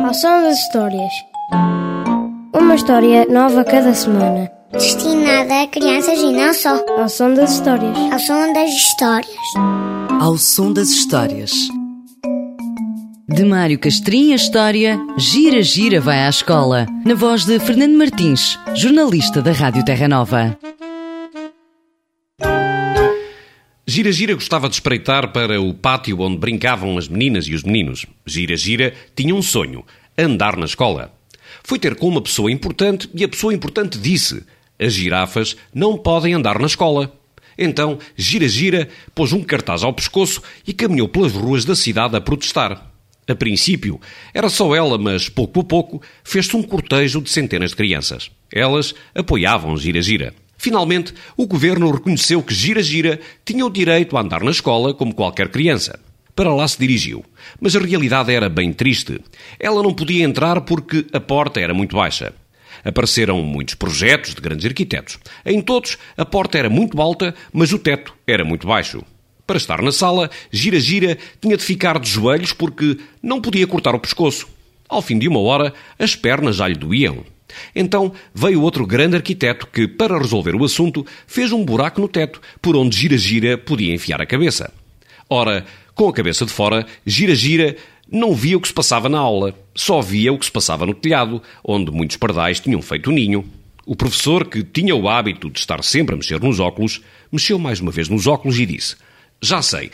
Ao som das histórias. Uma história nova cada semana. Destinada a crianças e não só. Ao som das histórias. Ao som das histórias. Ao som das histórias. De Mário Castrinha, a história Gira Gira vai à escola, na voz de Fernando Martins, jornalista da Rádio Terra Nova. Gira Gira gostava de espreitar para o pátio onde brincavam as meninas e os meninos. Gira Gira tinha um sonho: andar na escola. Foi ter com uma pessoa importante e a pessoa importante disse: as girafas não podem andar na escola. Então, Gira Gira pôs um cartaz ao pescoço e caminhou pelas ruas da cidade a protestar. A princípio, era só ela, mas pouco a pouco fez-se um cortejo de centenas de crianças. Elas apoiavam Gira Gira. Finalmente, o governo reconheceu que Gira Gira tinha o direito a andar na escola como qualquer criança. Para lá se dirigiu, mas a realidade era bem triste. Ela não podia entrar porque a porta era muito baixa. Apareceram muitos projetos de grandes arquitetos. Em todos, a porta era muito alta, mas o teto era muito baixo. Para estar na sala, Gira Gira tinha de ficar de joelhos porque não podia cortar o pescoço. Ao fim de uma hora, as pernas já lhe doíam. Então veio outro grande arquiteto que, para resolver o assunto, fez um buraco no teto por onde Gira Gira podia enfiar a cabeça. Ora, com a cabeça de fora, Gira Gira não via o que se passava na aula, só via o que se passava no telhado, onde muitos pardais tinham feito ninho. O professor, que tinha o hábito de estar sempre a mexer nos óculos, mexeu mais uma vez nos óculos e disse: já sei,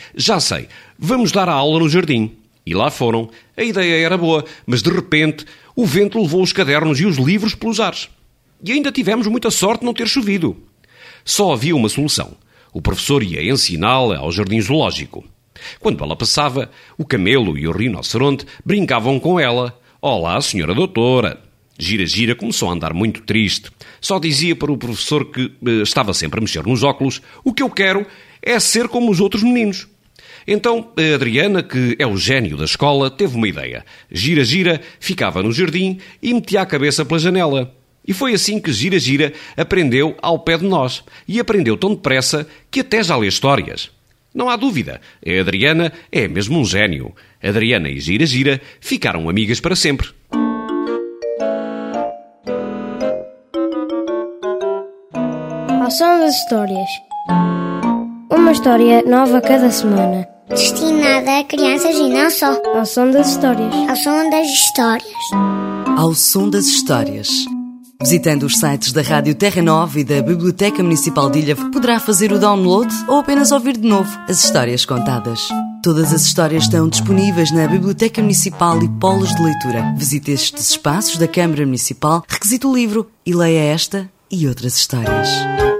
vamos dar a aula no jardim. E lá foram. A ideia era boa, mas de repente o vento levou os cadernos e os livros pelos ares. E ainda tivemos muita sorte de não ter chovido. Só havia uma solução. O professor ia ensiná-la ao jardim zoológico. Quando ela passava, o camelo e o rinoceronte brincavam com ela. Olá, senhora doutora. Gira Gira começou a andar muito triste. Só dizia para o professor, que estava sempre a mexer nos óculos: o que eu quero é ser como os outros meninos. Então a Adriana, que é o gênio da escola, teve uma ideia. Gira Gira ficava no jardim e metia a cabeça pela janela. E foi assim que Gira Gira aprendeu ao pé de nós. E aprendeu tão depressa que até já lê histórias. Não há dúvida, a Adriana é mesmo um gênio. Adriana e Gira Gira ficaram amigas para sempre. Ao som das histórias. Uma história nova cada semana. Destinada a crianças e não só. Ao som das histórias. Ao som das histórias. Ao som das histórias. Visitando os sites da Rádio Terra Nova e da Biblioteca Municipal de Ilha, poderá fazer o download ou apenas ouvir de novo as histórias contadas. Todas as histórias estão disponíveis na Biblioteca Municipal e polos de leitura. Visite estes espaços da Câmara Municipal, requisite o livro e leia esta e outras histórias.